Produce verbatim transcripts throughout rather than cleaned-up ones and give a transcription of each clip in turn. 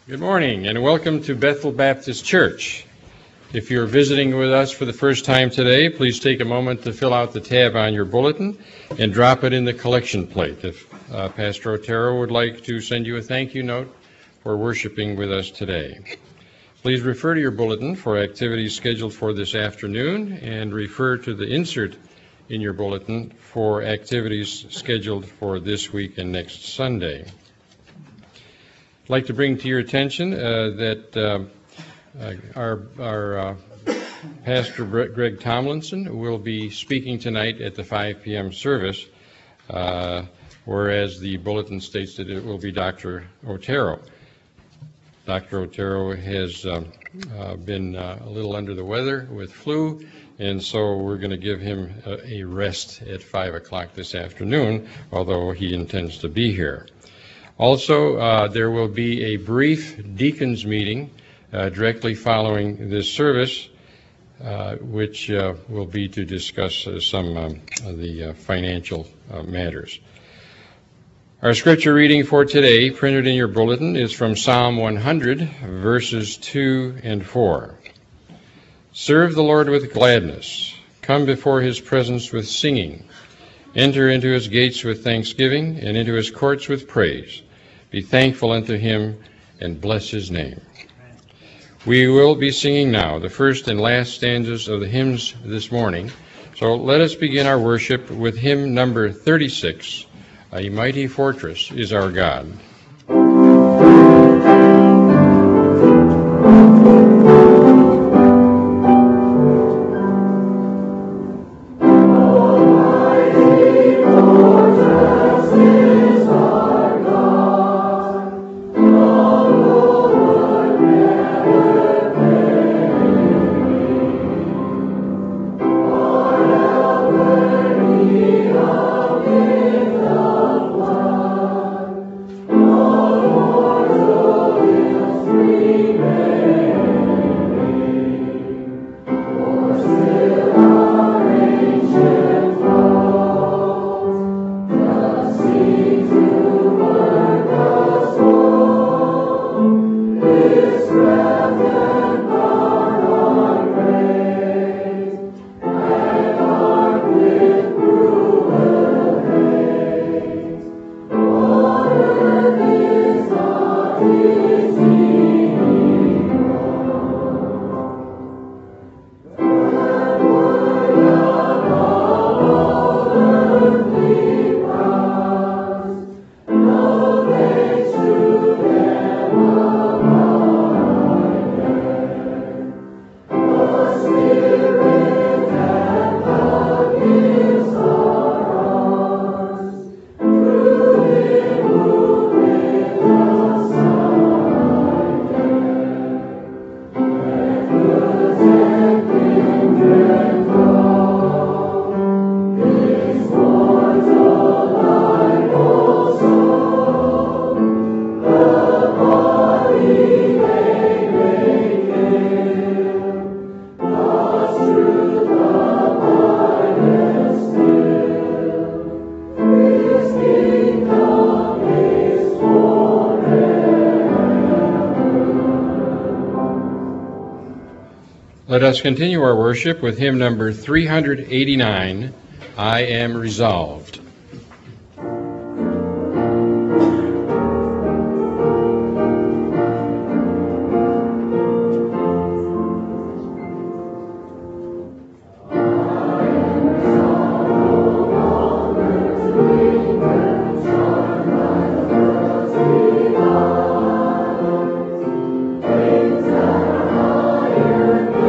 Good morning and welcome to Bethel Baptist Church. If you're visiting with us for the first time today, please take a moment to fill out the tab on your bulletin and drop it in the collection plate. If uh, Pastor Otero would like to send you a thank you note for worshiping with us today. Please refer to your bulletin for activities scheduled for this afternoon and refer to the insert in your bulletin for activities scheduled for this week and next Sunday. I'd like to bring to your attention uh, that uh, uh, our, our uh, Pastor Greg Tomlinson will be speaking tonight at the five p.m. service, uh, whereas the bulletin states that it will be Doctor Otero. Doctor Otero has uh, uh, been uh, a little under the weather with flu, and so we're going to give him a, a rest at five o'clock this afternoon, although he intends to be here. Also, uh, there will be a brief deacons meeting uh, directly following this service, uh, which uh, will be to discuss uh, some um, of the uh, financial uh, matters. Our scripture reading for today, printed in your bulletin, is from Psalm one hundred, verses two and four. Serve the Lord with gladness. Come before his presence with singing. Enter into his gates with thanksgiving, and into his courts with praise. Be thankful unto him, and bless his name. We will be singing now the first and last stanzas of the hymns this morning. So let us begin our worship with hymn number thirty-six, A Mighty Fortress is Our God. Let us continue our worship with hymn number three hundred eighty-nine, I Am Resolved.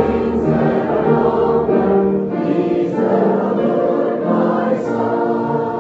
My soul.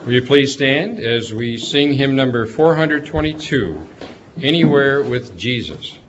Will you please stand as we sing hymn number four hundred twenty-two, Anywhere with Jesus.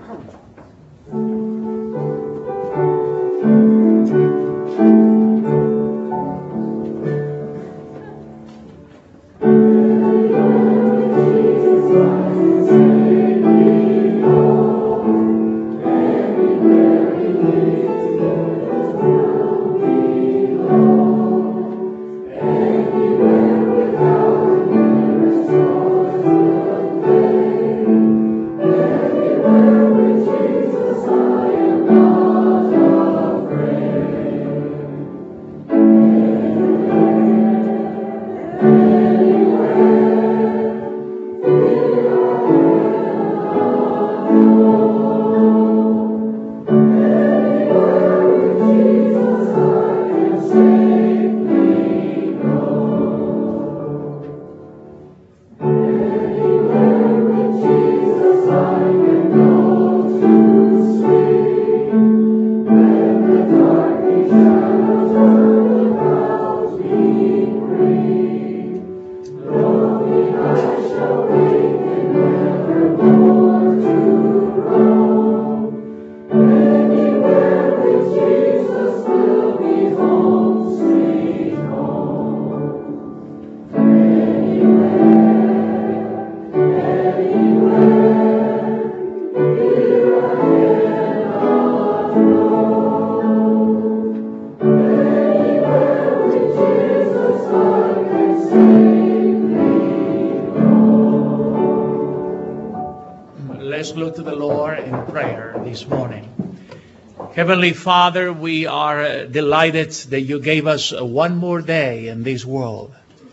Heavenly Father, we are delighted that you gave us one more day in this world.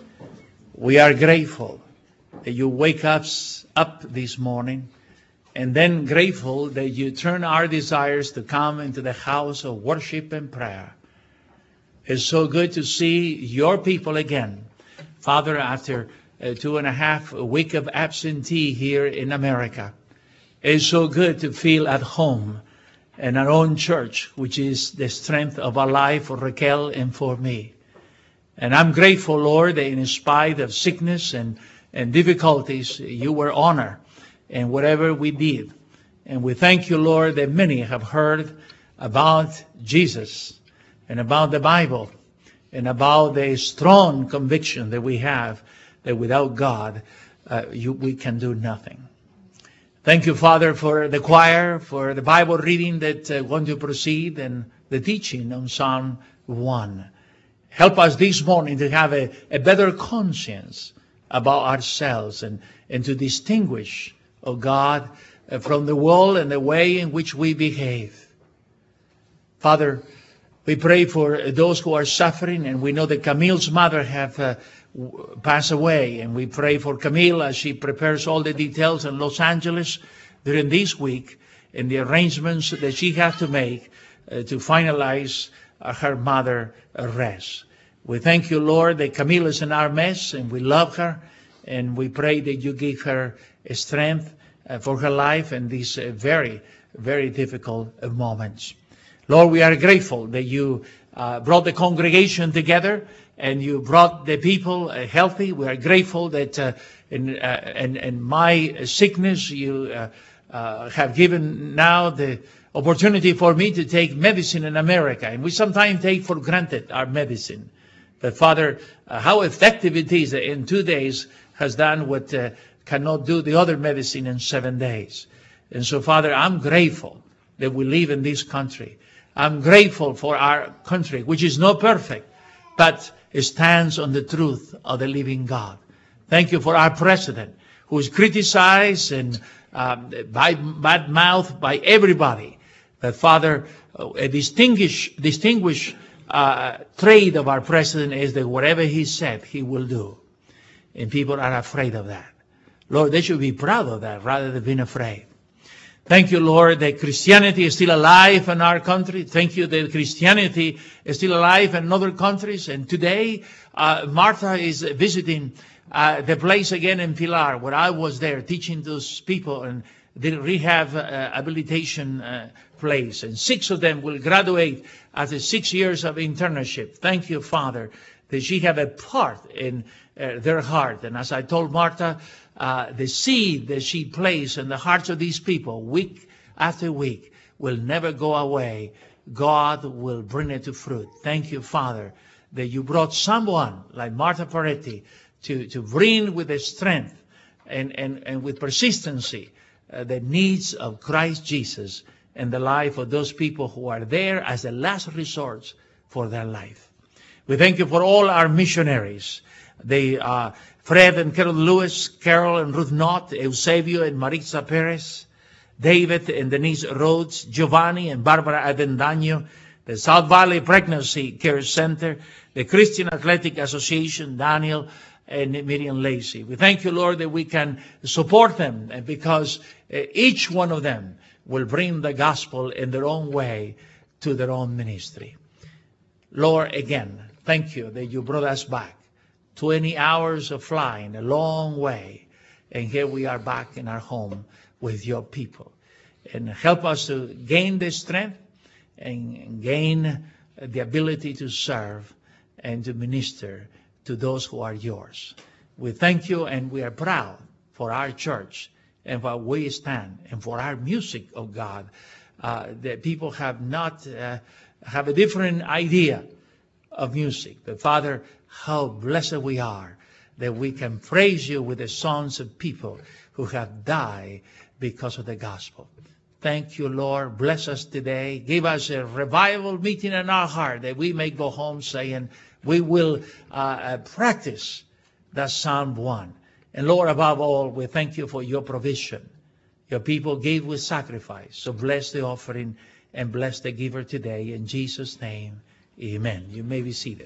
We are grateful that you wake us up this morning, and then grateful that you turn our desires to come into the house of worship and prayer. It's so good to see your people again. Father, after a two and a half week of absentee here in America, it's so good to feel at home in our own church, which is the strength of our life for Raquel and for me. And I'm grateful, Lord, that in spite of sickness and, and difficulties, you were honored in whatever we did. And we thank you, Lord, that many have heard about Jesus and about the Bible and about the strong conviction that we have that without God, uh, you, we can do nothing. Thank you, Father, for the choir, for the Bible reading that uh, going to proceed, and the teaching on Psalm one. Help us this morning to have a, a better conscience about ourselves and, and to distinguish, oh God, uh, from the world and the way in which we behave. Father, we pray for those who are suffering, and we know that Camille's mother have uh, pass away, and we pray for Camille as she prepares all the details in Los Angeles during this week and the arrangements that she has to make uh, to finalize uh, her mother's rest. We thank you, Lord, that Camille is in our midst, and we love her, and we pray that you give her strength uh, for her life in these uh, very, very difficult uh, moments. Lord, we are grateful that you uh, brought the congregation together and you brought the people uh, healthy. We are grateful that uh, in, uh, in, in my sickness, you uh, uh, have given now the opportunity for me to take medicine in America. And we sometimes take for granted our medicine. But Father, uh, how effective it is that in two days has done what uh, cannot do the other medicine in seven days. And so, Father, I'm grateful that we live in this country. I'm grateful for our country, which is not perfect, but it stands on the truth of the living God. Thank you for our president, who is criticized and um, by bad mouth by everybody. But Father, a distinguished, distinguished uh, trait of our president is that whatever he said, he will do. And people are afraid of that. Lord, they should be proud of that rather than being afraid. Thank you, Lord, that Christianity is still alive in our country. Thank you that Christianity is still alive in other countries. And today, uh, Martha is visiting uh, the place again in Pilar, where I was there teaching those people in the rehab uh, habilitation uh, place. And six of them will graduate after six years of internship. Thank you, Father, that she have a part in uh, their heart. And as I told Martha, uh, the seed that she placed in the hearts of these people week after week will never go away. God will bring it to fruit. Thank you, Father, that you brought someone like Martha Peretti to, to bring with the strength and, and, and with persistency uh, the needs of Christ Jesus in the life of those people who are there as the last resort for their life. We thank you for all our missionaries. They are Fred and Carol Lewis, Carol and Ruth Knott, Eusebio and Maritza Perez, David and Denise Rhodes, Giovanni and Barbara Avendaño, the South Valley Pregnancy Care Center, the Christian Athletic Association, Daniel and Miriam Lacey. We thank you, Lord, that we can support them because each one of them will bring the gospel in their own way to their own ministry. Lord, again, thank you that you brought us back. twenty hours of flying, a long way. And here we are back in our home with your people. And help us to gain the strength and gain the ability to serve and to minister to those who are yours. We thank you and we are proud for our church and for we stand and for our music, oh God, uh, that people have not, uh, have a different idea of music. But Father, how blessed we are that we can praise you with the songs of people who have died because of the gospel. Thank you, Lord. Bless us today. Give us a revival meeting in our heart that we may go home saying we will uh, uh, practice that Psalm one. And Lord, above all, we thank you for your provision. Your people gave with sacrifice. So bless the offering and bless the giver today. In Jesus' name, amen. You may be seated.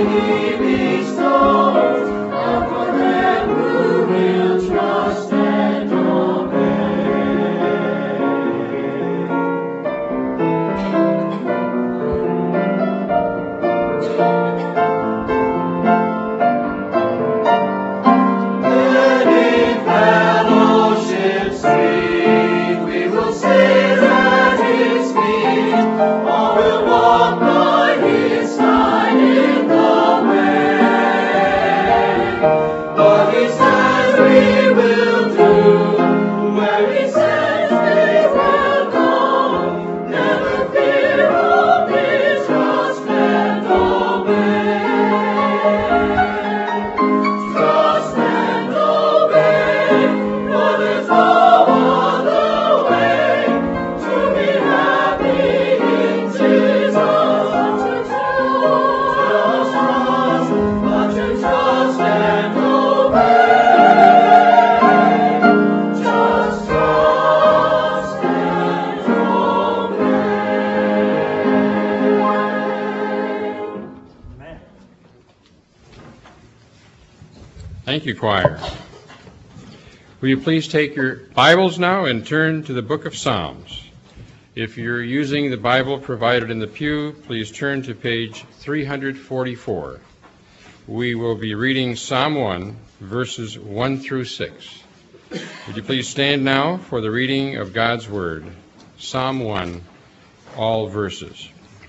Thank you, choir. Will you please take your Bibles now and turn to the book of Psalms. If you're using the Bible provided in the pew, please turn to page three forty-four. We will be reading Psalm one, verses one through six. Would you please stand now for the reading of God's Word? Psalm one, all verses.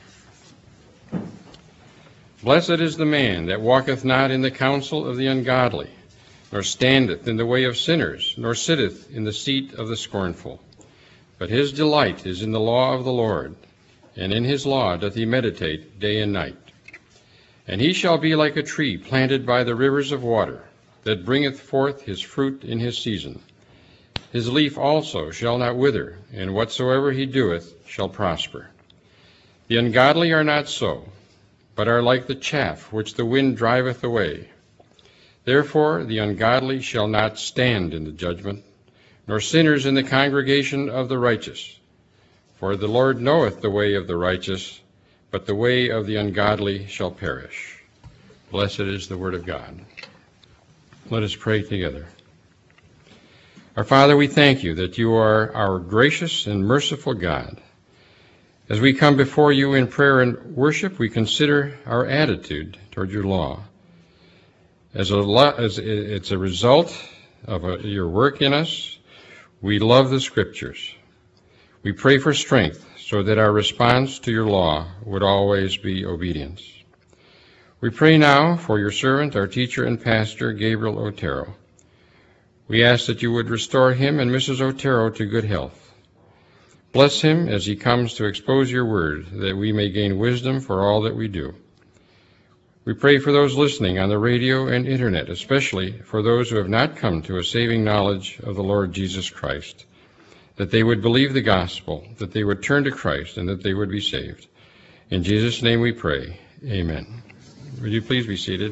Blessed is the man that walketh not in the counsel of the ungodly, nor standeth in the way of sinners, nor sitteth in the seat of the scornful. But his delight is in the law of the Lord, and in his law doth he meditate day and night. And he shall be like a tree planted by the rivers of water, that bringeth forth his fruit in his season. His leaf also shall not wither, and whatsoever he doeth shall prosper. The ungodly are not so, but are like the chaff which the wind driveth away. Therefore the ungodly shall not stand in the judgment, nor sinners in the congregation of the righteous. For the Lord knoweth the way of the righteous, but the way of the ungodly shall perish. Blessed is the word of God. Let us pray together. Our Father, we thank you that you are our gracious and merciful God. As we come before you in prayer and worship, we consider our attitude toward your law. As, a lo- as it's a result of a, your work in us, we love the Scriptures. We pray for strength so that our response to your law would always be obedience. We pray now for your servant, our teacher and pastor, Gabriel Otero. We ask that you would restore him and Missus Otero to good health. Bless him as he comes to expose your word, that we may gain wisdom for all that we do. We pray for those listening on the radio and internet, especially for those who have not come to a saving knowledge of the Lord Jesus Christ, that they would believe the gospel, that they would turn to Christ, and that they would be saved. In Jesus' name we pray. Amen. Would you please be seated?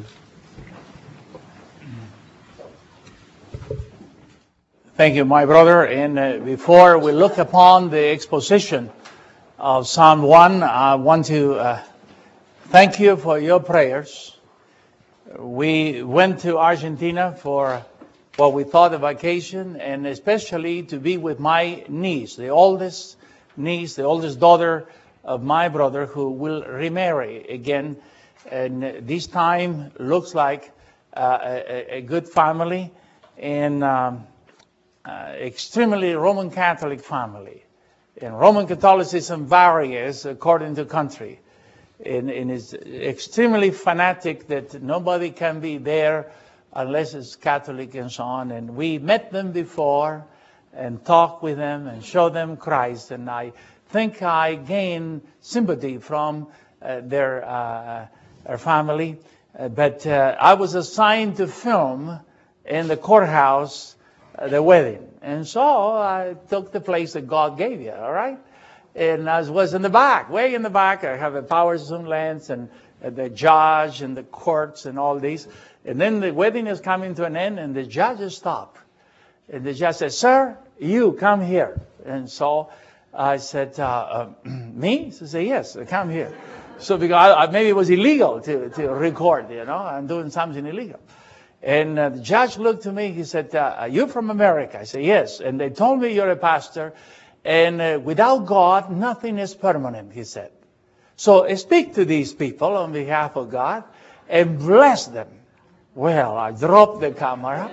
Thank you, my brother. And uh, before we look upon the exposition of Psalm one, I want to uh, thank you for your prayers. We went to Argentina for what we thought a vacation, and especially to be with my niece, the oldest niece, the oldest daughter of my brother, who will remarry again. And this time looks like uh, a, a good family, and um, Uh, extremely Roman Catholic family. And Roman Catholicism varies according to country. And, and is extremely fanatic that nobody can be there unless it's Catholic and so on. And we met them before and talked with them and showed them Christ. And I think I gained sympathy from uh, their, uh, their family. Uh, but uh, I was assigned to film in the courthouse Uh, the wedding. And so I took the place that God gave you, all right? And I was in the back, way in the back. I have a power zoom lens and uh, the judge and the courts and all these. And then the wedding is coming to an end and the judges stop. And the judge said, "Sir, you come here." And so I said, uh, uh, "Me?" He said, "Yes, come here." So because I, maybe it was illegal to, to record, you know, I'm doing something illegal. And uh, the judge looked at me, he said, uh, are you from America? I said, yes. And they told me you're a pastor, and uh, without God, nothing is permanent, he said. So uh, speak to these people on behalf of God and bless them. Well, I dropped the camera.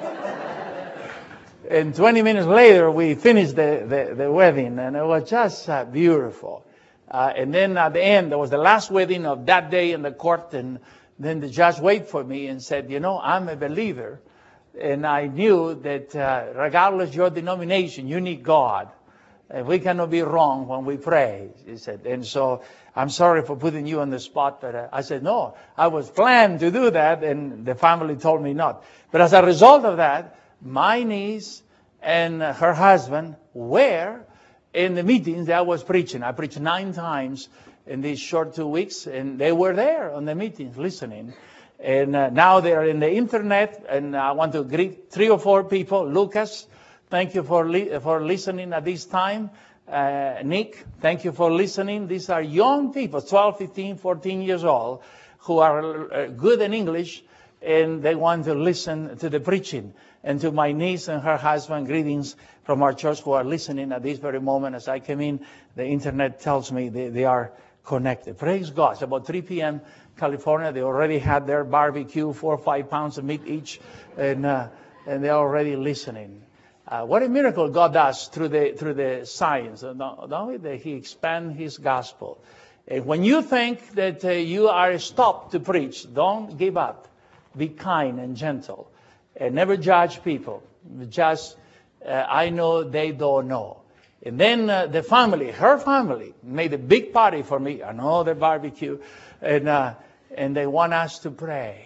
And twenty minutes later, we finished the, the, the wedding, and it was just uh, beautiful. Uh, and then at the end, there was the last wedding of that day in the court, and then the judge waited for me and said, you know, I'm a believer, and I knew that uh, regardless of your denomination, you need God. And we cannot be wrong when we pray, he said. And so I'm sorry for putting you on the spot, but uh, I said, no, I was planned to do that, and the family told me not. But as a result of that, my niece and her husband were in the meetings that I was preaching. I preached nine times in these short two weeks, and they were there on the meetings listening. And uh, now they are in the internet, and I want to greet three or four people. Lucas, thank you for li- for listening at this time. Uh, Nick, thank you for listening. These are young people, twelve, fifteen, fourteen years old, who are uh, good in English, and they want to listen to the preaching. And to my niece and her husband, greetings from our church who are listening at this very moment. As I came in, the internet tells me they, they are connected. Praise God. It's about three p.m. California. They already had their barbecue, four or five pounds of meat each, and uh, and they're already listening. Uh, what a miracle God does through the through the science. Not only that He expands His gospel. And when you think that uh, you are stopped to preach, don't give up. Be kind and gentle. And never judge people. Just, uh, I know they don't know. And then uh, the family, her family, made a big party for me, another barbecue. And, uh, and they want us to pray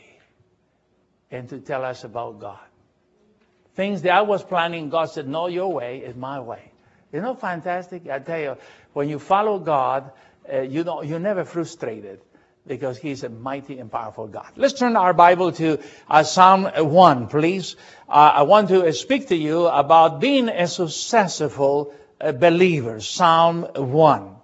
and to tell us about God. Things that I was planning, God said, no, your way is my way. Isn't that fantastic? I tell you, when you follow God, uh, you don't, you're never frustrated. Because He's a mighty and powerful God. Let's turn our Bible to uh, Psalm one, please. Uh, I want to speak to you about being a successful uh, believer. Psalm one.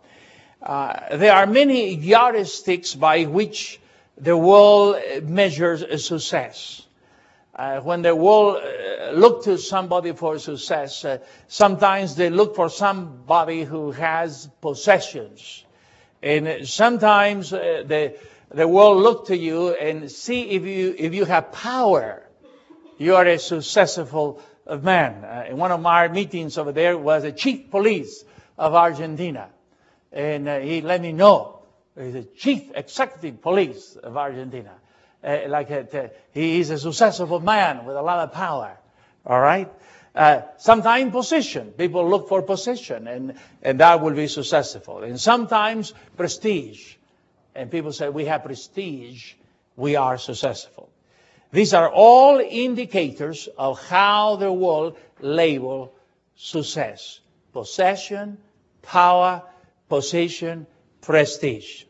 Uh, there are many yardsticks by which the world measures success. Uh, when the world uh, look to somebody for success, uh, sometimes they look for somebody who has possessions. And sometimes uh, the the world look to you and see if you if you have power, you are a successful man. Uh, in one of my meetings over there was a chief police of Argentina, and uh, he let me know he's the chief executive police of Argentina. Uh, like a, he is a successful man with a lot of power. All right. Uh, sometimes position. People look for position, and, and that will be successful. And sometimes prestige. And people say, we have prestige, we are successful. These are all indicators of how the world label success. Possession, power, position, prestige.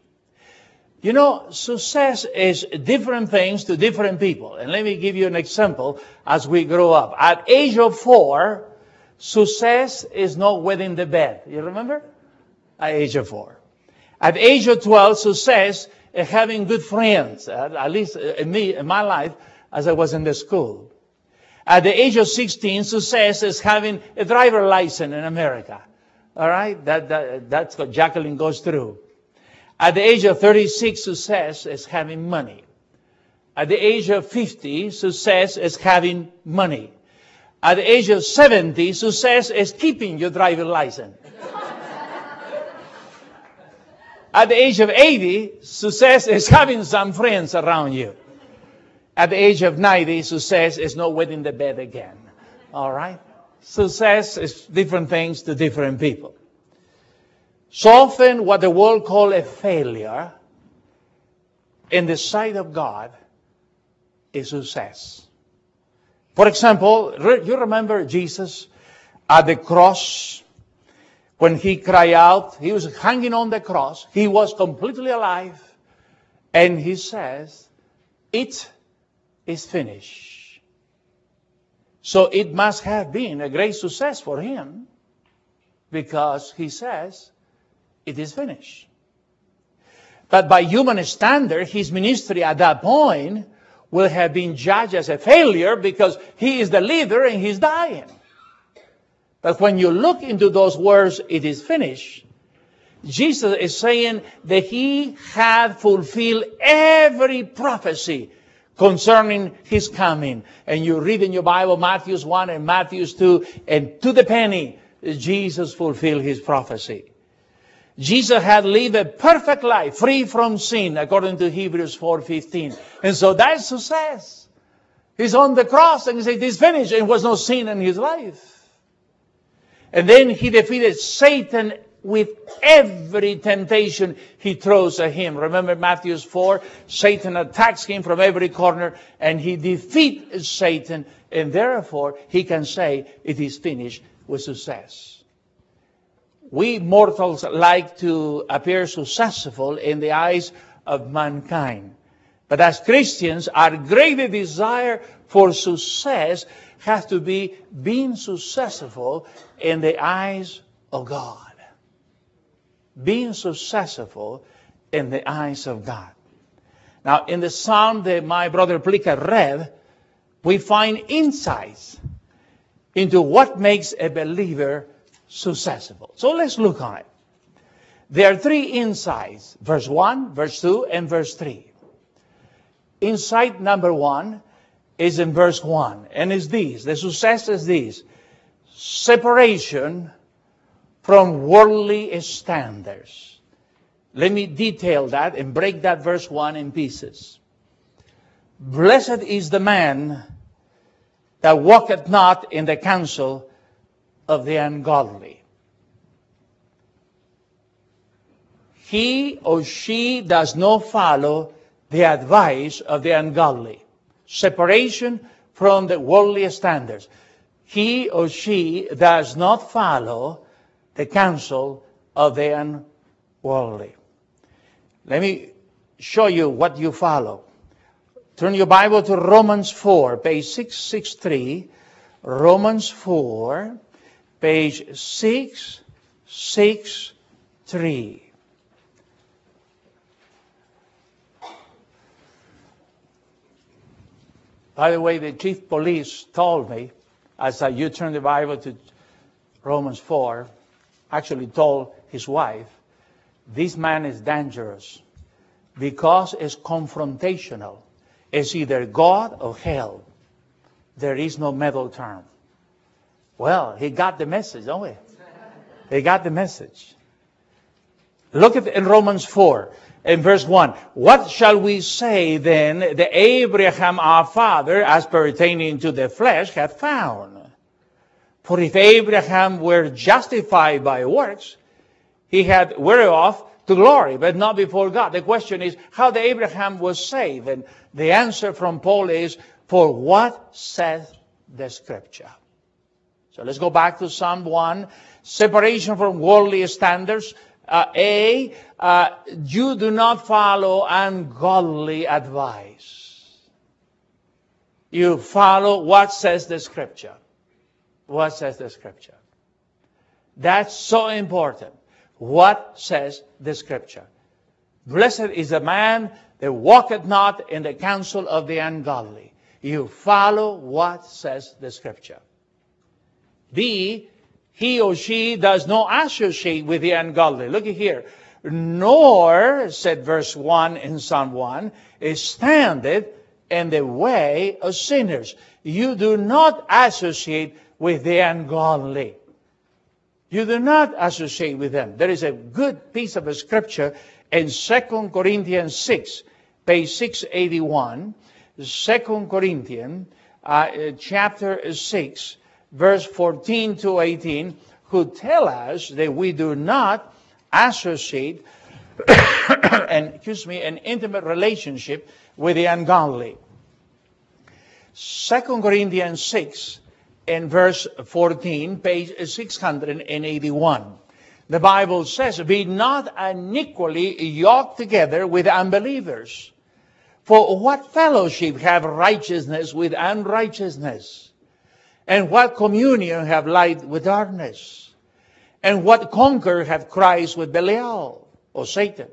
You know, success is different things to different people. And let me give you an example as we grow up. At age of four, success is not wetting the bed. You remember? At age of four. At age of twelve, success is having good friends. At least in me, in my life, as I was in the school. At the age of sixteen, success is having a driver license in America. All right? That, that, that's what Jacqueline goes through. At the age of thirty-six, success is having money. At the age of fifty, success is having money. At the age of seventy, success is keeping your driving license. At the age of eighty, success is having some friends around you. At the age of ninety, success is not wetting the bed again. All right? Success is different things to different people. So often what the world calls a failure in the sight of God is success. For example, you remember Jesus at the cross when He cried out. He was hanging on the cross. He was completely alive. And He says, it is finished. So it must have been a great success for Him because He says, it is finished. But by human standard, his ministry at that point will have been judged as a failure because he is the leader and he's dying. But when you look into those words, it is finished, Jesus is saying that he had fulfilled every prophecy concerning his coming. And you read in your Bible Matthew one and Matthew two, and to the penny, Jesus fulfilled his prophecy. Jesus had lived a perfect life, free from sin, according to Hebrews four fifteen. And so that's success. He's on the cross and he said, it's finished. And there was no sin in his life. And then he defeated Satan with every temptation he throws at him. Remember Matthew four? Satan attacks him from every corner and he defeats Satan. And therefore, he can say it is finished with success. We mortals like to appear successful in the eyes of mankind. But as Christians, our greater desire for success has to be being successful in the eyes of God. Being successful in the eyes of God. Now, in the psalm that my brother Plika read, we find insights into what makes a believer successful. So let's look on it. There are three insights. Verse one, verse two, and verse three. Insight number one is in verse one. And is this. The success is this. Separation from worldly standards. Let me detail that and break that verse one in pieces. Blessed is the man that walketh not in the counsel of the ungodly. He or she does not follow the advice of the ungodly. Separation from the worldly standards. He or she does not follow the counsel of the unworldly. Let me show you what you follow. Turn your Bible to Romans four, page six sixty-three. Romans four, page six sixty-three. By the way, the chief police told me, as you turn the Bible to Romans four, actually told his wife, this man is dangerous because it's confrontational. It's either God or hell. There is no middle term. Well, he got the message, don't we? He got the message. Look at in Romans four, in verse one. What shall we say then that Abraham our father, as pertaining to the flesh, hath found? For if Abraham were justified by works, he had whereof to glory, but not before God. The question is, how the Abraham was saved? And the answer from Paul is, for what saith the Scripture? So let's go back to Psalm one. Separation from worldly standards. Uh, A, uh, you do not follow ungodly advice. You follow what says the Scripture. What says the Scripture? That's so important. What says the Scripture? Blessed is the man that walketh not in the counsel of the ungodly. You follow what says the Scripture. B, he or she does not associate with the ungodly. Look at here. Nor, said verse one in Psalm one, standeth in the way of sinners. You do not associate with the ungodly. You do not associate with them. There is a good piece of Scripture in Second Corinthians six, page six eighty-one. Second Corinthians uh, chapter six, verse fourteen to eighteen, who tell us that we do not associate an, excuse me, an intimate relationship with the ungodly. Second Corinthians six, in verse fourteen, page six eighty-one. The Bible says, be not unequally yoked together with unbelievers. For what fellowship have righteousness with unrighteousness? And what communion have light with darkness? And what conquer have Christ with Belial, or Satan?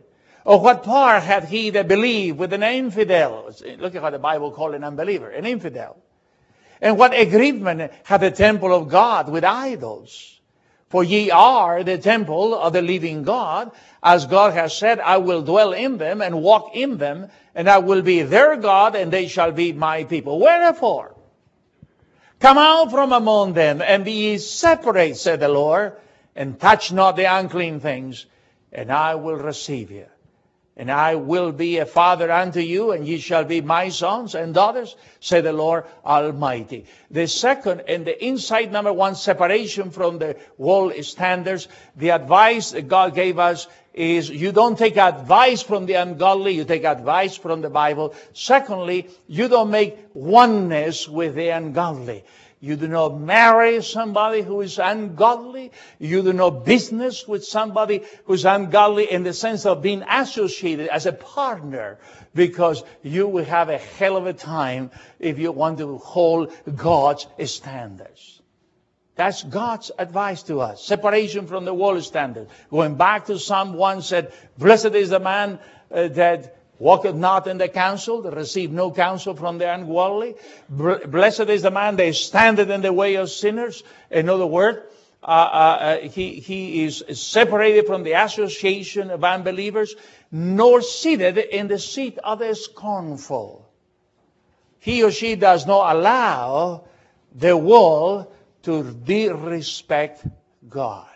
Or what part had he that believed with an infidel? Look at how the Bible called an unbeliever, an infidel. And what agreement had the temple of God with idols? For ye are the temple of the living God, as God has said, I will dwell in them and walk in them, and I will be their God, and they shall be my people. Wherefore, come out from among them, and be ye separate, said the Lord, and touch not the unclean things, and I will receive you. And I will be a father unto you, and ye shall be my sons and daughters, said the Lord Almighty. The second, and the insight number one, separation from the world standards. The advice that God gave us is you don't take advice from the ungodly, you take advice from the Bible. Secondly, you don't make oneness with the ungodly. You do not marry somebody who is ungodly. You do no business with somebody who is ungodly in the sense of being associated as a partner, because you will have a hell of a time if you want to hold God's standards. That's God's advice to us. Separation from the world standard. Going back to Psalm one said, blessed is the man uh, that walketh not in the counsel, that receive no counsel from the ungodly. Blessed is the man that standeth in the way of sinners. In other words, uh, uh, he, he is separated from the association of unbelievers, nor seated in the seat of the scornful. He or she does not allow the world to disrespect God.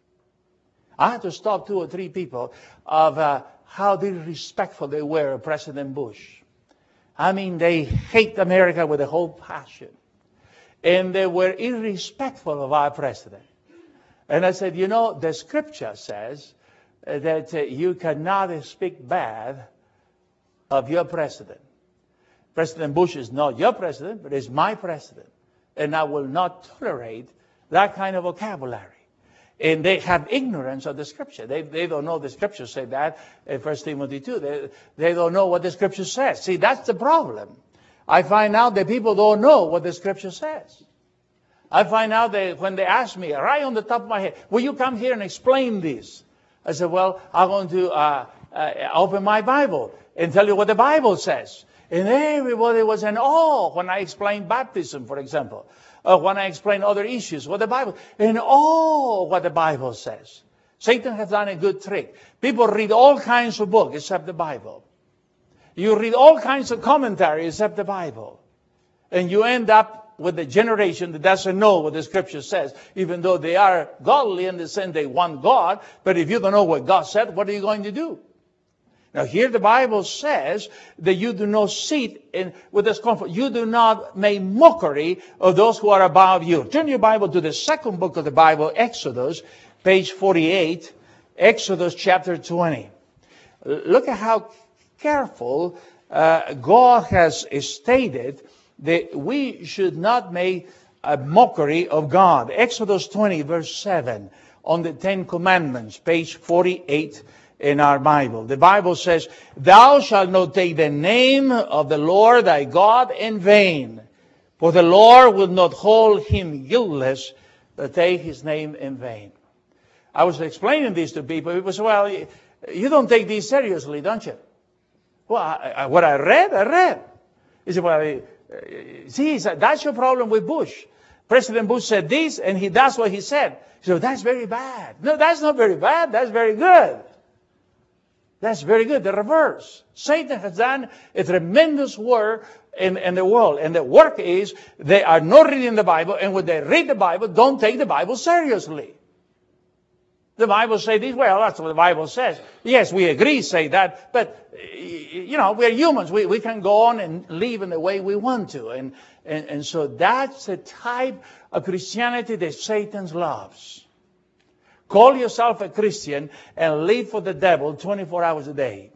I had to stop two or three people of uh, how disrespectful they were of President Bush. I mean, they hate America with a whole passion. And they were irrespectful of our president. And I said, you know, the scripture says that uh, you cannot speak bad of your president. President Bush is not your president, but is my president. And I will not tolerate that kind of vocabulary. And they have ignorance of the Scripture. They, they don't know the Scripture say that in First Timothy two. They, they don't know what the Scripture says. See, that's the problem. I find out that people don't know what the Scripture says. I find out that when they ask me, right on the top of my head, will you come here and explain this? I said, well, I'm going to uh, uh, open my Bible and tell you what the Bible says. And everybody was in awe when I explained baptism, for example. Uh, when I explain other issues, what the Bible, and all what the Bible says. Satan has done a good trick. People read all kinds of books except the Bible. You read all kinds of commentary except the Bible. And you end up with a generation that doesn't know what the Scripture says, even though they are godly in the sense they want God. But if you don't know what God said, what are you going to do? Now here the Bible says that you do not sit in with discomfort. You do not make mockery of those who are above you. Turn your Bible to the second book of the Bible, Exodus, page forty-eight. Exodus chapter twenty. Look at how careful uh, God has stated that we should not make a mockery of God. Exodus twenty, verse seven, on the Ten Commandments, page forty-eight. In our Bible. The Bible says, thou shalt not take the name of the Lord thy God in vain, for the Lord will not hold him guiltless that take his name in vain. I was explaining this to people. People say, well, you don't take this seriously, don't you? Well, I, I, what I read, I read. He said, well, see, that's your problem with Bush. President Bush said this, and he does what he said. So that's very bad. No, that's not very bad. That's very good. That's very good. The reverse. Satan has done a tremendous work in, in the world. And the work is they are not reading the Bible. And when they read the Bible, don't take the Bible seriously. The Bible says this. Well, that's what the Bible says. Yes, we agree, say that. But, you know, we're humans. We, we can go on and live in the way we want to. And, and, and so that's the type of Christianity that Satan loves. Call yourself a Christian and live for the devil twenty-four hours a day.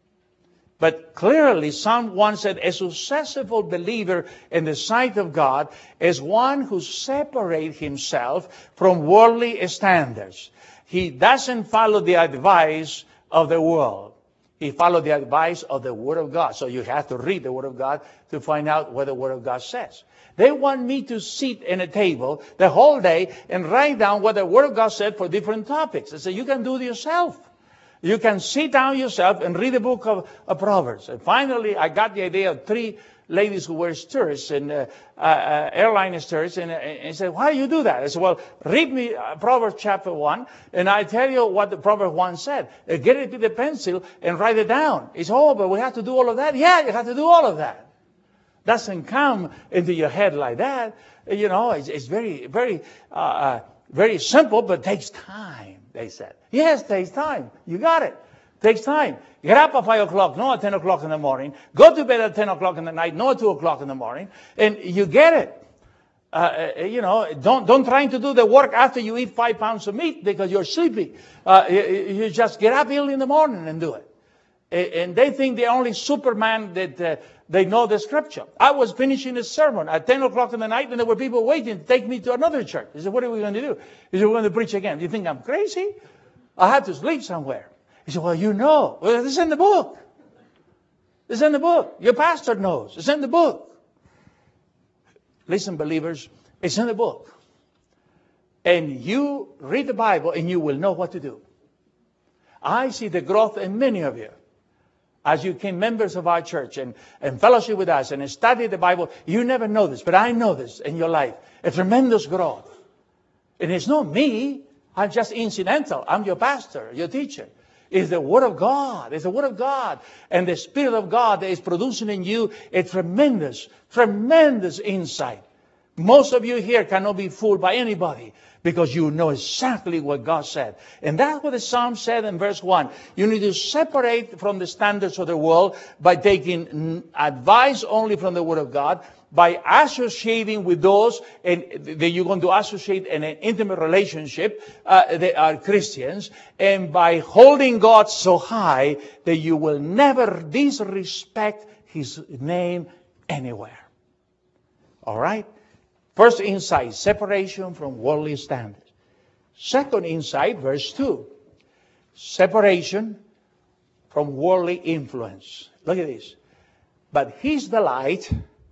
But clearly, Psalm one said, a successful believer in the sight of God is one who separates himself from worldly standards. He doesn't follow the advice of the world. He follows the advice of the Word of God. So you have to read the Word of God to find out what the Word of God says. They want me to sit in a table the whole day and write down what the Word of God said for different topics. I say, you can do it yourself. You can sit down yourself and read the book of, of Proverbs. And finally, I got the idea of three ladies who were stewards and uh, uh, uh, airline stewards, and, uh, and said, why do you do that? I said, well, read me uh, Proverbs chapter one, and I tell you what the Proverbs one said. Uh, get it with a pencil and write it down. He said, oh, but we have to do all of that? Yeah, you have to do all of that. Doesn't come into your head like that. You know, it's, it's very, very, uh, uh, very simple, but takes time, they said. Yes, takes time. You got it. Takes time. Get up at five o'clock, no at ten o'clock in the morning. Go to bed at ten o'clock in the night, no at two o'clock in the morning. And you get it. Uh, you know, don't, don't try to do the work after you eat five pounds of meat because you're sleepy. Uh, you, you just get up early in the morning and do it. And they think they're only Superman that uh, they know the scripture. I was finishing a sermon at ten o'clock in the night and there were people waiting to take me to another church. He said, what are we going to do? He said, we're going to preach again. Do you think I'm crazy? I had to sleep somewhere. He said, well, you know. Well, it's in the book. It's in the book. Your pastor knows. It's in the book. Listen, believers, it's in the book. And you read the Bible and you will know what to do. I see the growth in many of you. As you became members of our church and, and fellowship with us and study the Bible, you never know this, but I know this in your life. A tremendous growth. And it's not me. I'm just incidental. I'm your pastor, your teacher. It's the Word of God. It's the Word of God. And the Spirit of God that is producing in you a tremendous, tremendous insight. Most of you here cannot be fooled by anybody because you know exactly what God said. And that's what the Psalm said in verse one. You need to separate from the standards of the world by taking advice only from the Word of God, by associating with those and that you're going to associate in an intimate relationship, uh, they are Christians, and by holding God so high that you will never disrespect His name anywhere. All right? First insight, separation from worldly standards. Second insight, verse two. Separation from worldly influence. Look at this. But His delight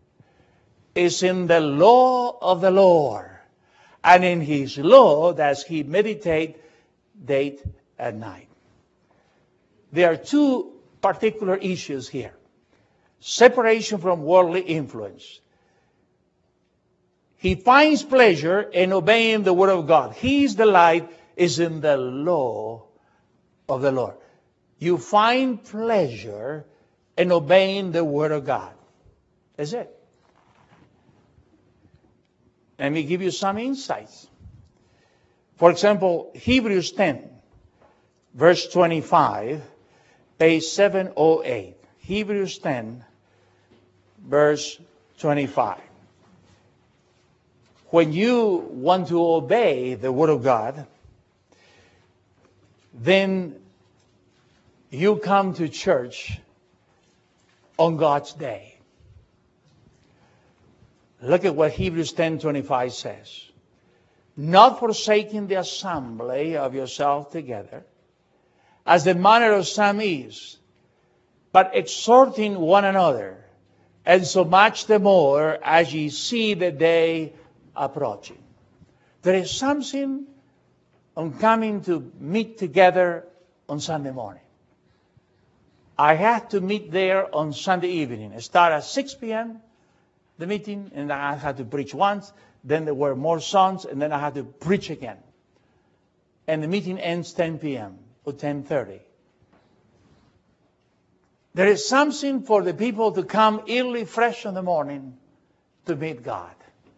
is in the law of the Lord, and in His law does He meditate day and night. There are two particular issues here. Separation from worldly influence. He finds pleasure in obeying the Word of God. His delight is in the law of the Lord. You find pleasure in obeying the Word of God. That's it. Let me give you some insights. For example, Hebrews ten, verse twenty-five, page seven oh eight. Hebrews ten, verse twenty-five. When you want to obey the Word of God, then you come to church on God's day. Look at what Hebrews ten twenty-five says. Not forsaking the assembly of yourselves together, as the manner of some is, but exhorting one another, and so much the more as ye see the day approaching. There is something on coming to meet together on Sunday morning. I had to meet there on Sunday evening. It started at six p.m. the meeting, and I had to preach once. Then there were more songs, and then I had to preach again. And the meeting ends ten p.m. or ten thirty. There is something for the people to come early, fresh in the morning to meet God.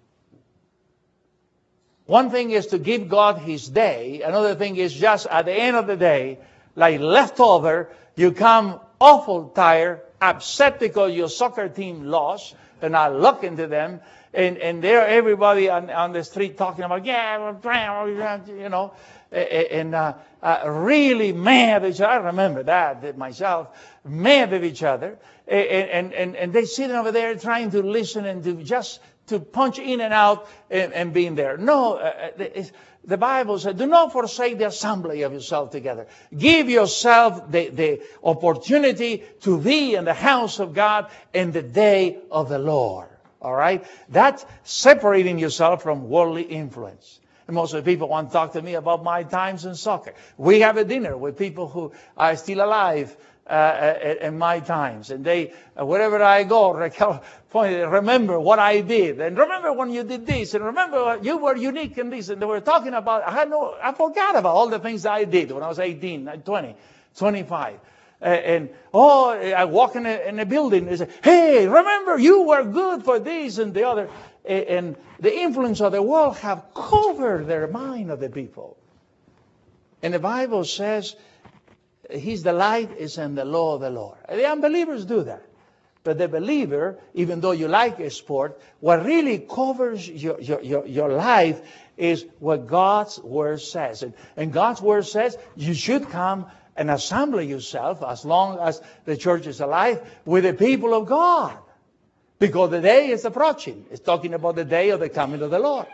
One thing is to give God His day. Another thing is just at the end of the day, like leftover, you come awful tired, upset because your soccer team lost, and I look into them, and, and there everybody on, on the street talking about, yeah, you know, and uh, uh, really mad at each other. I remember that myself, mad at each other, and, and, and they sitting over there trying to listen and to just to punch in and out and, and being there. No, uh, the Bible said, do not forsake the assembly of yourself together. Give yourself the, the opportunity to be in the house of God in the day of the Lord. All right? That's separating yourself from worldly influence. And most of the people want to talk to me about my times in soccer. We have a dinner with people who are still alive uh, in my times. And they, uh, wherever I go, remember what I did. And remember when you did this. And remember you were unique in this. And they were talking about, I had no, I forgot about all the things I did when I was eighteen, twenty, twenty-five. Uh, and, oh, I walk in a, in a building and say, hey, remember you were good for this and the other. And the influence of the world have covered their mind of the people. And the Bible says, His delight is in the law of the Lord. The unbelievers do that. But the believer, even though you like a sport, what really covers your, your, your, your life is what God's Word says. And, and God's Word says you should come and assemble yourself, as long as the church is alive, with the people of God. Because the day is approaching. It's talking about the day of the coming of the Lord.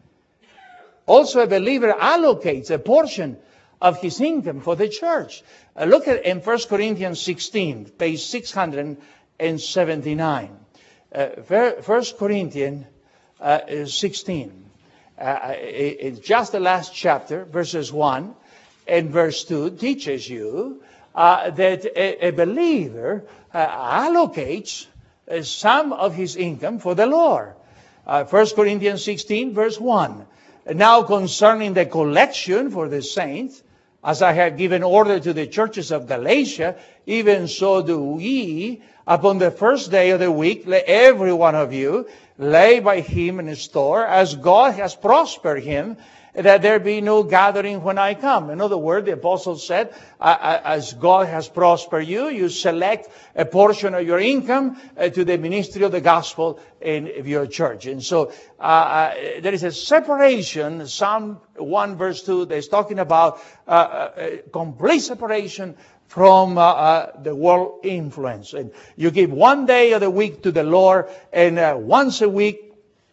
Also, a believer allocates a portion of his income for the church. Uh, look at in First Corinthians sixteen, page six hundred seventy-nine. Uh, First Corinthians uh, sixteen. Uh, it, it's just the last chapter, verses one and verse two, teaches you uh, that a, a believer uh, allocates uh, some of his income for the Lord. Uh, First Corinthians sixteen, verse one. Now concerning the collection for the saints, as I have given order to the churches of Galatia, even so do we, upon the first day of the week, let every one of you lay by him in his store, as God has prospered him, that there be no gathering when I come. In other words, the apostle said, as God has prospered you, you select a portion of your income uh, to the ministry of the gospel in your church. And so uh, uh, there is a separation. Psalm one verse two is talking about uh, a complete separation from uh, uh, the world influence. And you give one day of the week to the Lord, and uh, once a week,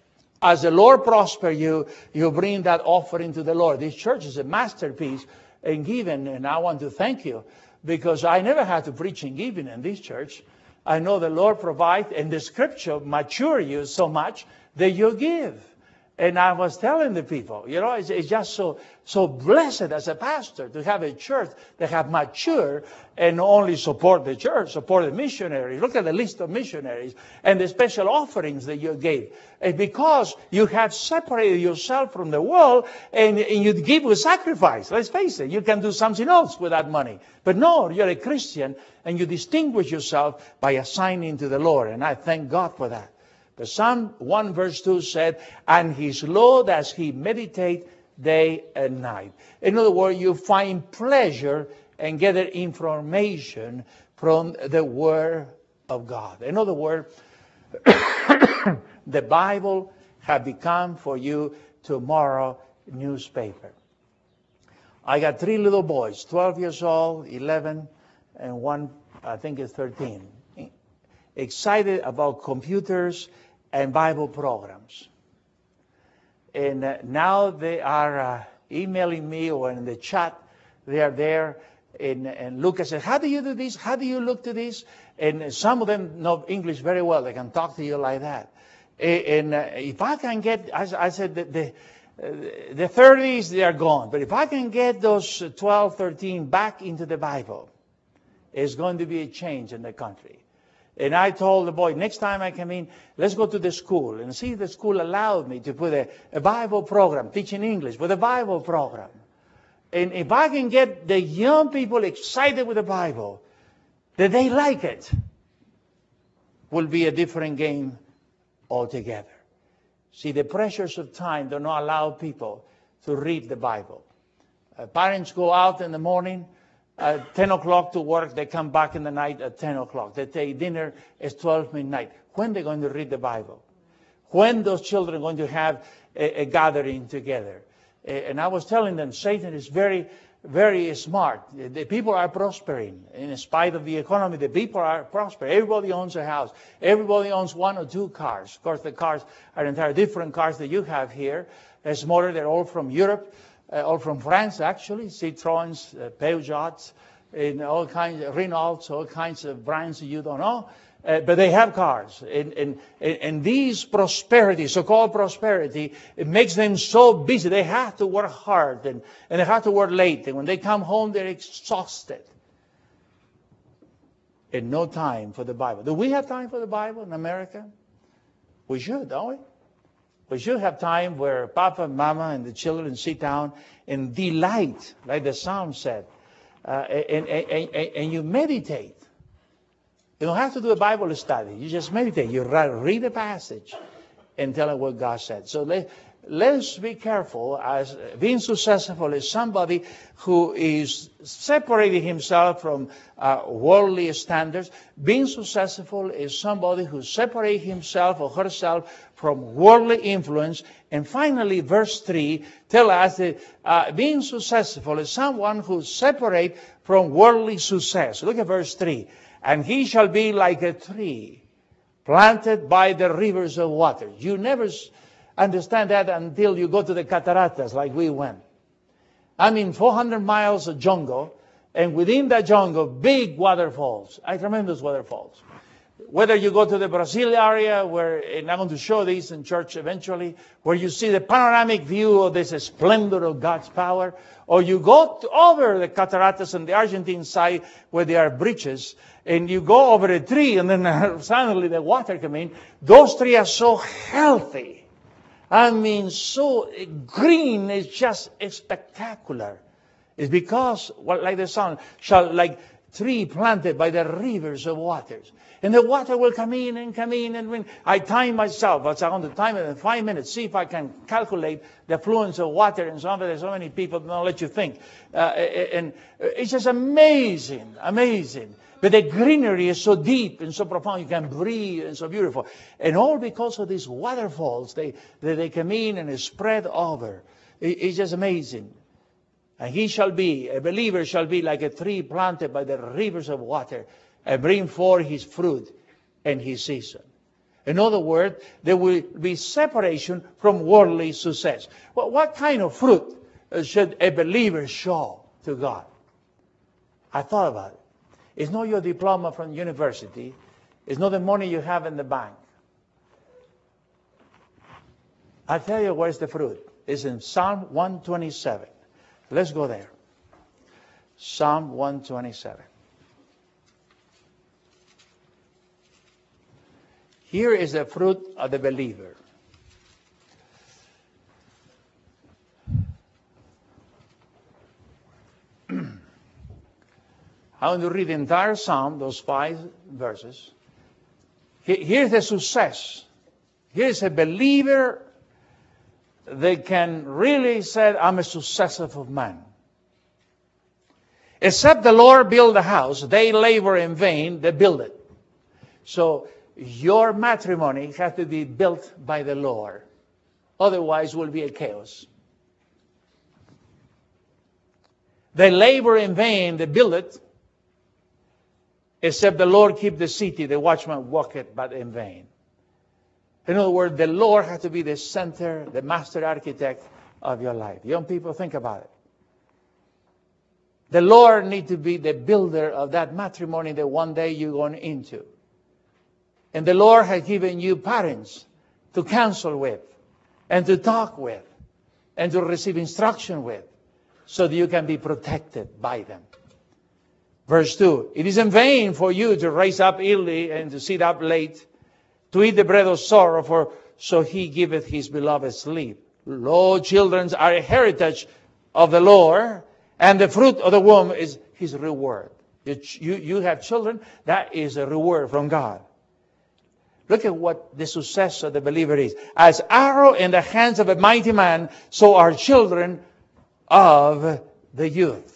as the Lord prosper you, you bring that offering to the Lord. This church is a masterpiece in giving, and I want to thank you, because I never had to preach in giving in this church. I know the Lord provides, and the Scripture mature you so much that you give. And I was telling the people, you know, it's, it's just so so blessed as a pastor to have a church that have matured and not only support the church, support the missionaries. Look at the list of missionaries and the special offerings that you gave. And because you have separated yourself from the world and, and you give with sacrifice. Let's face it, you can do something else with that money. But no, you're a Christian and you distinguish yourself by assigning to the Lord. And I thank God for that. But Psalm one verse two said, and his law does he meditate day and night. In other words, you find pleasure and gather information from the Word of God. In other words, the Bible has become for you tomorrow newspaper. I got three little boys, twelve years old, eleven, and one, I think is thirteen. Excited about computers and Bible programs. And uh, now they are uh, emailing me or in the chat. They are there. And, and Lucas said, how do you do this? How do you look to this? And some of them know English very well. They can talk to you like that. And uh, if I can get, I, I said, the, the, uh, the thirties, they are gone. But if I can get those twelve, thirteen back into the Bible, it's going to be a change in the country. And I told the boy, next time I come in, let's go to the school and see if the school allowed me to put a, a Bible program, teaching English with a Bible program. And if I can get the young people excited with the Bible, that they like it, will be a different game altogether. See, the pressures of time do not allow people to read the Bible. Uh, parents go out in the morning, at ten o'clock to work, they come back in the night at ten o'clock. They take dinner, it's twelve midnight. When are they going to read the Bible? When those children are going to have a, a gathering together? And I was telling them, Satan is very, very smart. The people are prospering. In spite of the economy, the people are prospering. Everybody owns a house. Everybody owns one or two cars. Of course, the cars are entirely different cars that you have here. They're smaller. They're all from Europe. Uh, all from France, actually, Citroëns, uh, Peugeots, and all kinds of Renaults, all kinds of brands you don't know. Uh, but they have cars. And, and, and these prosperity, so-called prosperity, it makes them so busy. They have to work hard and, and they have to work late. And when they come home, they're exhausted. And no time for the Bible. Do we have time for the Bible in America? We should, don't we? We should have time where Papa, Mama, and the children sit down and delight, like the Psalm said. Uh, and, and, and, and you meditate. You don't have to do a Bible study. You just meditate. You read a passage and tell them what God said. So let, let's be careful. As being successful is somebody who is separating himself from uh, worldly standards. Being successful is somebody who separates himself or herself from worldly influence. And finally, verse three tells us that uh, being successful is someone who separates from worldly success. Look at verse three. And he shall be like a tree planted by the rivers of water. You never understand that until you go to the Cataratas like we went. I mean, four hundred miles of jungle, and within that jungle, big waterfalls. I remember those waterfalls. Whether you go to the Brazil area, where, and I'm going to show this in church eventually, where you see the panoramic view of this splendor of God's power, or you go to, over the Cataratas on the Argentine side where there are bridges, and you go over a tree, and then suddenly the water comes in. Those trees are so healthy. I mean, so green is just spectacular. It's because, well, like the sun, shall like tree planted by the rivers of waters. And the water will come in and come in and when I time myself, I was on the time in five minutes, see if I can calculate the affluence of water and so on. There's so many people don't let you think. Uh, and it's just amazing, amazing. But the greenery is so deep and so profound, you can breathe and so beautiful. And all because of these waterfalls, they, they, they come in and spread over. It, it's just amazing. And he shall be, a believer shall be like a tree planted by the rivers of water, and bring forth his fruit and his season. In other words, there will be separation from worldly success. Well, what kind of fruit should a believer show to God? I thought about it. It's not your diploma from university. It's not the money you have in the bank. I tell you where's the fruit. It's in Psalm one twenty-seven. Let's go there. Psalm one twenty-seven. Here is the fruit of the believer. I want to read the entire psalm, those five verses. Here's the success. Here's a believer that can really say, I'm a successful man. Except the Lord build the house, they labor in vain, they build it. So your matrimony has to be built by the Lord. Otherwise, it will be a chaos. They labor in vain, they build it. Except the Lord keep the city, the watchman walketh but in vain. In other words, the Lord has to be the center, the master architect of your life. Young people, think about it. The Lord needs to be the builder of that matrimony that one day you're going into. And the Lord has given you parents to counsel with, and to talk with, and to receive instruction with, so that you can be protected by them. Verse two, it is in vain for you to rise up early and to sit up late, to eat the bread of sorrow, for so he giveth his beloved sleep. Lo, children are a heritage of the Lord, and the fruit of the womb is his reward. You, you, you have children, that is a reward from God. Look at what the success of the believer is. As arrow in the hands of a mighty man, so are children of the youth.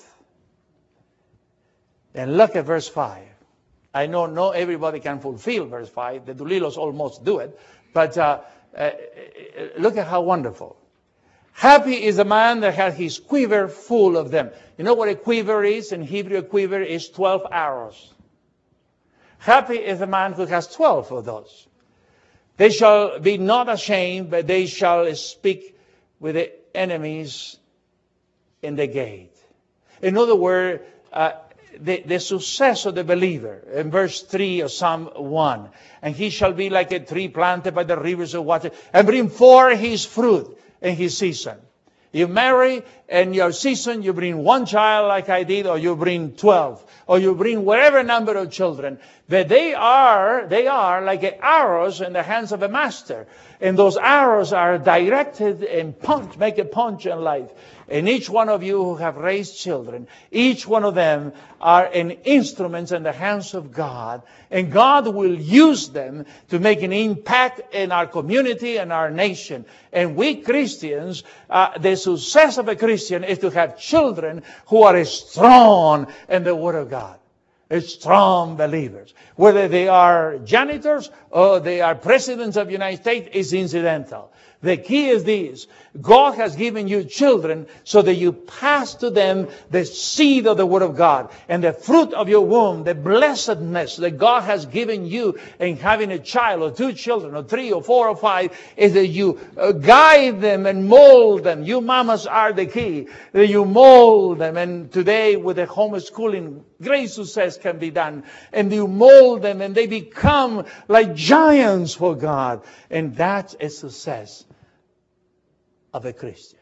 And look at verse five. I know not everybody can fulfill verse five. The Dulilos almost do it. But uh, uh, look at how wonderful. Happy is the man that has his quiver full of them. You know what a quiver is? In Hebrew, a quiver is twelve arrows. Happy is the man who has twelve of those. They shall be not ashamed, but they shall speak with the enemies in the gate. In other words, uh, the, the success of the believer in verse three of Psalm one. And he shall be like a tree planted by the rivers of water and bring forth his fruit in his season. You marry, and your season, you bring one child like I did, or you bring twelve, or you bring whatever number of children. But they are, they are like arrows in the hands of a master. And those arrows are directed and punch, make a punch in life. And each one of you who have raised children, each one of them are an instruments in the hands of God. And God will use them to make an impact in our community and our nation. And we Christians, uh, the success of a Christian is to have children who are strong in the Word of God. Strong believers. Whether they are janitors or they are presidents of the United States is incidental. The key is this. God has given you children so that you pass to them the seed of the Word of God. And the fruit of your womb, the blessedness that God has given you in having a child or two children or three or four or five is that you uh, guide them and mold them. You mamas are the key. That you mold them. And today with the homeschooling, great success can be done. And you mold them and they become like giants for God. And that's a success of a Christian.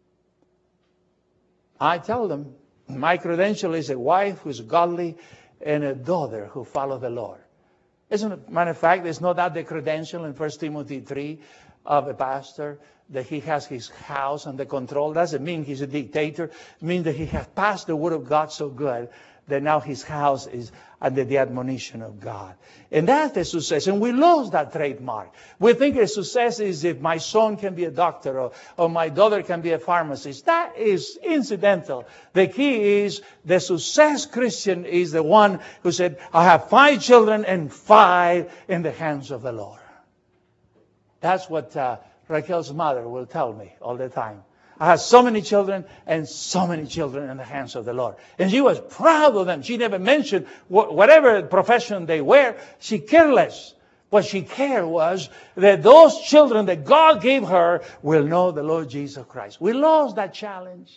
I tell them, my credential is a wife who's godly and a daughter who follow the Lord. As a matter of fact, it's not that the credential in First Timothy three of a pastor that he has his house under control. Doesn't mean he's a dictator. It means that he has passed the Word of God so good that now his house is under the admonition of God. And that's the success. And we lost that trademark. We think a success is if my son can be a doctor or, or my daughter can be a pharmacist. That is incidental. The key is the success Christian is the one who said, I have five children and five in the hands of the Lord. That's what uh, Raquel's mother will tell me all the time. I have so many children and so many children in the hands of the Lord. And she was proud of them. She never mentioned wh- whatever profession they were. She cared less. What she cared was that those children that God gave her will know the Lord Jesus Christ. We lost that challenge.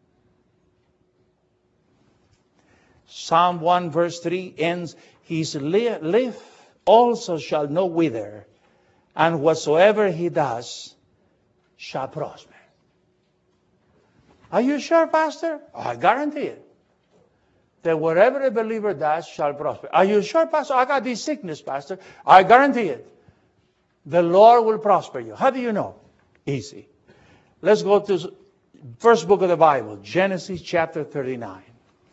Psalm one verse three ends, His leaf also shall not wither, and whatsoever he does shall prosper. Are you sure, Pastor? I guarantee it. That whatever a believer does shall prosper. Are you sure, Pastor? I got this sickness, Pastor. I guarantee it. The Lord will prosper you. How do you know? Easy. Let's go to the first book of the Bible, Genesis chapter thirty-nine.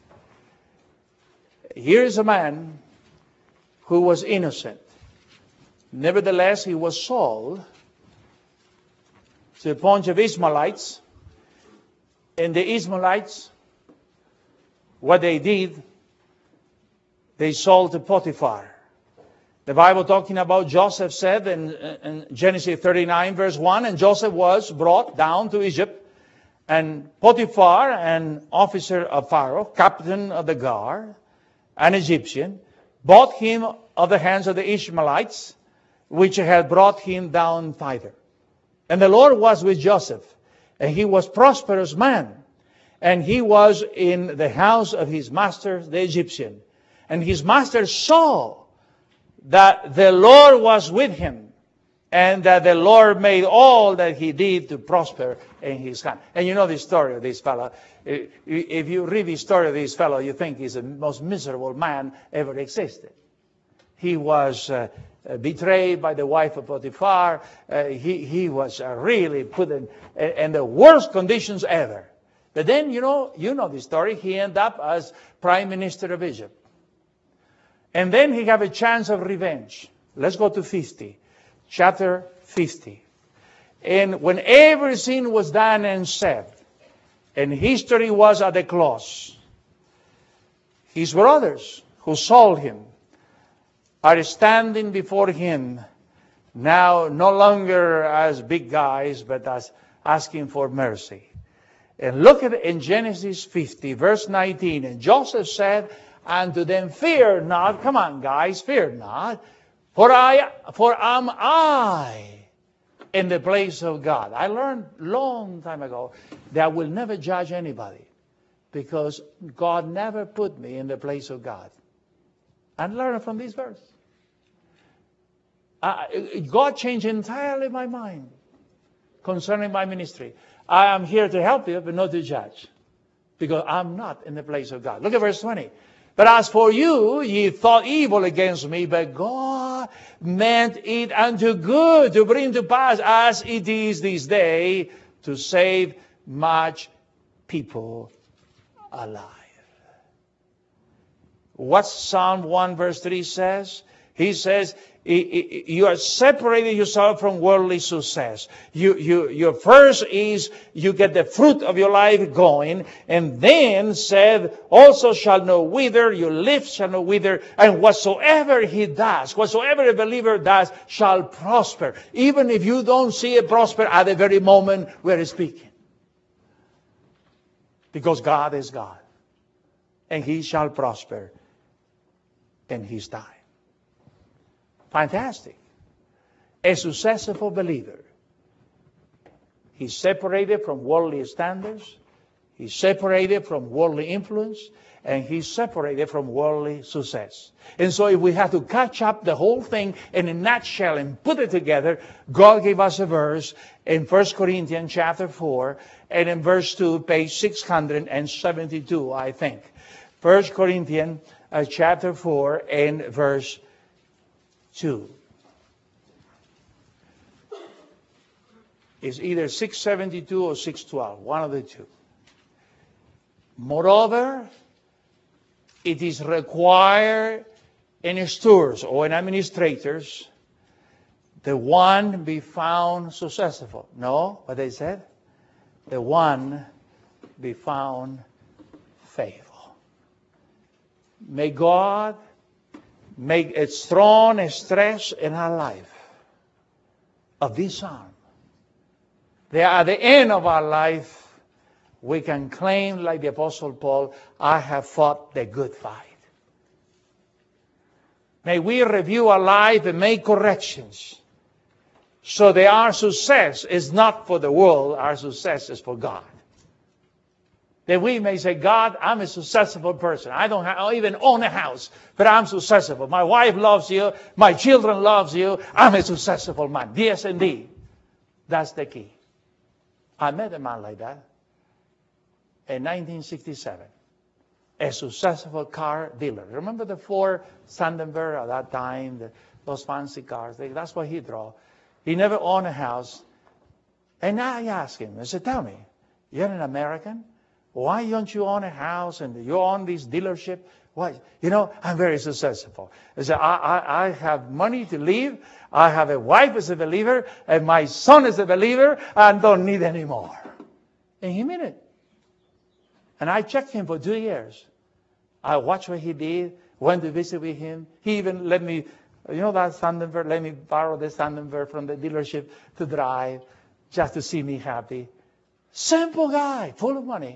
Here is a man who was innocent. Nevertheless, he was sold to a bunch of Ishmaelites. And the Ishmaelites, what they did, they sold to Potiphar. The Bible talking about Joseph said in, in Genesis thirty-nine verse one, and Joseph was brought down to Egypt, and Potiphar, an officer of Pharaoh, captain of the guard, an Egyptian, bought him of the hands of the Ishmaelites, which had brought him down thither. And the Lord was with Joseph. And he was prosperous man. And he was in the house of his master, the Egyptian. And his master saw that the Lord was with him. And that the Lord made all that he did to prosper in his hand. And you know the story of this fellow. If you read the story of this fellow, you think he's the most miserable man ever existed. He was uh, betrayed by the wife of Potiphar. Uh, he, he was uh, really put in, in the worst conditions ever. But then, you know, you know the story. He ended up as prime minister of Egypt. And then he had a chance of revenge. Let's go to fifty. Chapter fifty. And when everything was done and said, and history was at the close, his brothers who sold him are standing before him now no longer as big guys, but as asking for mercy. And look at it in Genesis fifty, verse nineteen. And Joseph said unto them, fear not. Come on, guys, fear not. For I, for am I in the place of God. I learned long time ago that I will never judge anybody. because God never put me in the place of God. And learn from this verse. Uh, God changed entirely my mind concerning my ministry. I am here to help you, but not to judge, because I'm not in the place of God. Look at verse twenty. But as for you, ye thought evil against me, but God meant it unto good, to bring to pass as it is this day, to save much people alive. What Psalm one verse three says? He says, you are separating yourself from worldly success. You, you, your first is you get the fruit of your life going, and then said, also shall no wither, your lips shall no wither, and whatsoever he does, whatsoever a believer does, shall prosper. Even if you don't see it prosper at the very moment we're speaking. Because God is God. And he shall prosper in his time. Fantastic. A successful believer. He's separated from worldly standards. He's separated from worldly influence. And he's separated from worldly success. And so if we have to catch up the whole thing in a nutshell and put it together, God gave us a verse in First Corinthians chapter four and in verse two, page six hundred seventy-two, I think. First Corinthians uh, chapter four and verse two. It's either six seventy-two or six twelve, one of the two. Moreover, it is required in stewards or in administrators, the one be found successful. No, what they said? The one be found faithful. May God make a strong stress in our life of this psalm. That at the end of our life, we can claim, like the Apostle Paul, I have fought the good fight. May we review our life and make corrections, so that our success is not for the world, our success is for God. That we may say, God, I'm a successful person. I don't, have, I don't even own a house, but I'm successful. My wife loves you. My children loves you. I'm a successful man. Yes, indeed. That's the key. I met a man like that in nineteen sixty-seven. A successful car dealer. Remember the Ford Thunderbird at that time, the, those fancy cars? That's what he drove. He never owned a house. And I asked him, I said, tell me, you're an American? Why don't you own a house and you own this dealership? Why? You know, I'm very successful. I said, I, I, I have money to live. I have a wife as a believer, and my son is a believer, and don't need any more. And he meant it. And I checked him for two years. I watched what he did, went to visit with him. He even let me, you know that Thunderbird, let me borrow the Thunderbird from the dealership to drive, just to see me happy. Simple guy, full of money.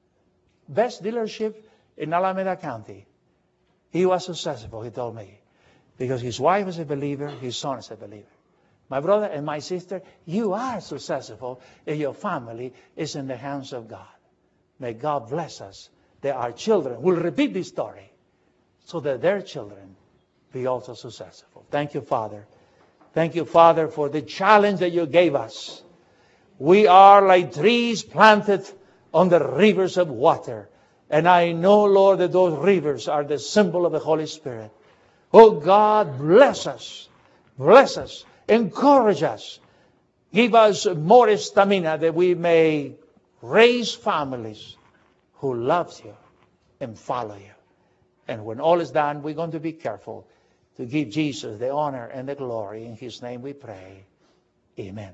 Best dealership in Alameda County. He was successful, he told me, because his wife is a believer, his son is a believer. My brother and my sister, you are successful if your family is in the hands of God. May God bless us that our children will repeat this story so that their children be also successful. Thank you, Father. Thank you, Father, for the challenge that you gave us. We are like trees planted on the rivers of water. And I know, Lord, that those rivers are the symbol of the Holy Spirit. Oh, God, bless us. Bless us. Encourage us. Give us more stamina that we may raise families who love you and follow you. And when all is done, we're going to be careful to give Jesus the honor and the glory. In his name we pray. Amen.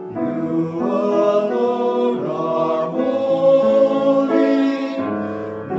You alone are holy.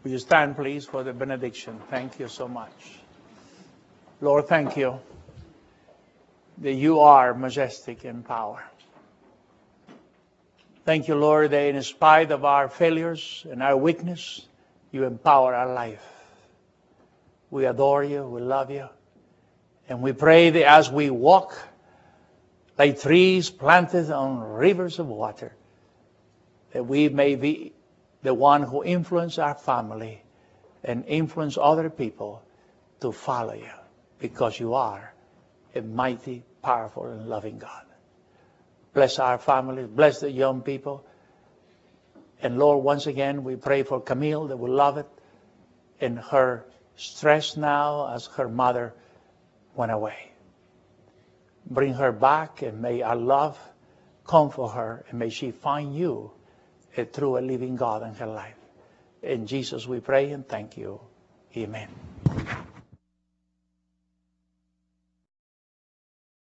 Will you stand, please, for the benediction? Thank you so much. Lord, thank you that you are majestic in power. Thank you, Lord, that in spite of our failures and our weakness, you empower our life. We adore you, we love you, and we pray that as we walk like trees planted on rivers of water, that we may be the one who influence our family and influence other people to follow you, because you are a mighty, powerful, and loving God. Bless our families, bless the young people. And Lord, once again, we pray for Camille, that we love it, and her stress now as her mother went away. Bring her back, and may our love comfort her, and may she find you a true and living God in her life. In Jesus we pray and thank you. Amen.